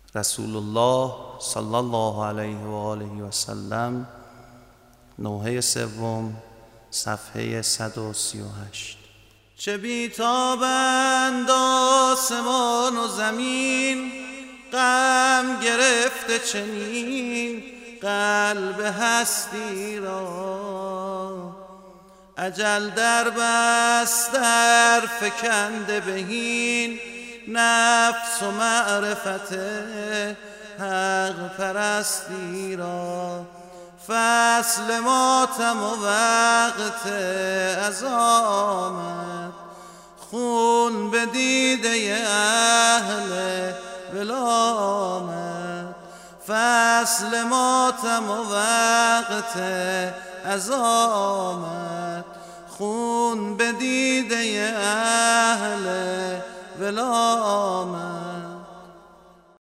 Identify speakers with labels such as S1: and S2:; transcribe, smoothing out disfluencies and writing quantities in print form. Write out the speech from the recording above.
S1: رسول الله صلی الله علیه و آله و سلم، نوحه سوم، صفحه 138. چه بیتابند آسمان و زمین، غم گرفته چنین قلب هستی را. اجل در بست در فکنده بهین، نفس و معرفت حق پرستی را. فصل ماتم و وقت عزامت، خون به دیده اهل ولامت. فصل ماتم و وقت عزامت، خون به دیده اهل ولامت.